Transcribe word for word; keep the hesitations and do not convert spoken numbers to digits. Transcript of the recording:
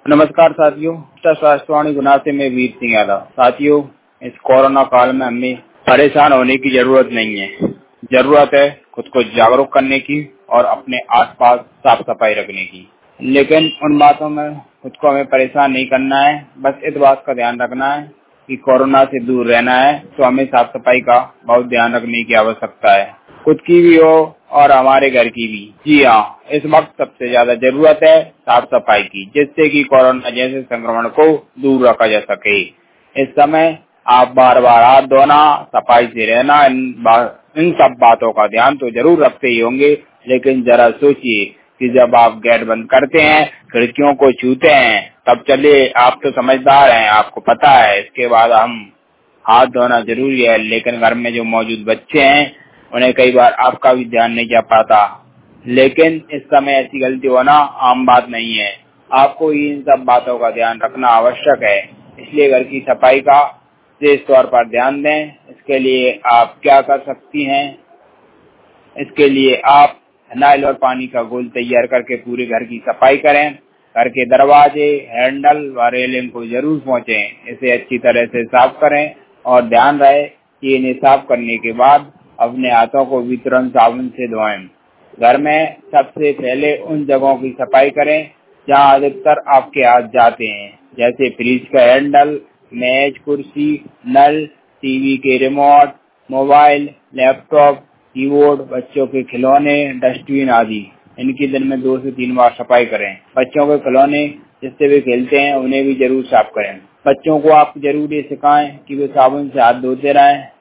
नमस्कार साथियों, स्वास्थ्यवाणी गुना से मैं वीर सिंह यादव। साथियों, इस कोरोना काल में हमें परेशान होने की जरूरत नहीं है। जरूरत है खुद को जागरूक करने की और अपने आसपास साफ सफाई रखने की। लेकिन उन बातों में खुद को हमें परेशान नहीं करना है। बस इस बात का ध्यान रखना है कि कोरोना से दूर रहना है, तो हमें साफ सफाई का बहुत ध्यान रखने की आवश्यकता है, खुद की भी हो और हमारे घर की भी। जी हाँ, इस वक्त सबसे ज्यादा जरूरत है साफ सफाई की, जिससे कि कोरोना जैसे संक्रमण को दूर रखा जा सके। इस समय आप बार बार हाथ धोना, सफाई से रहना, इन, इन सब बातों का ध्यान तो जरूर रखते ही होंगे। लेकिन जरा सोचिए कि जब आप गेट बंद करते हैं, खिड़कियों को छूते हैं, तब चलिए आप तो समझदार हैं, आपको पता है। इसके बाद हम हाथ धोना जरूरी है, लेकिन घर में जो मौजूद बच्चे हैं उन्हें कई बार आपका भी ध्यान नहीं जा पाता। लेकिन इस समय ऐसी गलती होना आम बात नहीं है। आपको इन सब बातों का ध्यान रखना आवश्यक है। इसलिए घर की सफाई का विशेष तौर पर ध्यान दें। इसके लिए आप क्या कर सकती हैं? इसके लिए आप फिनाइल और पानी का घोल तैयार करके पूरे घर की सफाई करें। घर के दरवाजे, हैंडल व रेलिंग को जरूर पोंछें। इसे अच्छी तरह से साफ करें और ध्यान रहे कि इन्हें साफ करने के बाद अपने हाथों को भी तुरंत साबुन से धोएं। घर में सबसे पहले उन जगहों की सफाई करें जहां अधिकतर आपके हाथ जाते हैं, जैसे फ्रिज का हैंडल, मेज, कुर्सी, नल, टीवी के रिमोट, मोबाइल, लैपटॉप, कीबोर्ड, बच्चों के खिलौने, डस्टबिन आदि। इनकी दिन में दो से तीन बार सफाई करें। बच्चों के खिलौने जिससे वे खेलते हैं उन्हें भी जरूर साफ करें। बच्चों को आप जरूर ये सिखाएं कि वे साबुन से हाथ धोते रहें।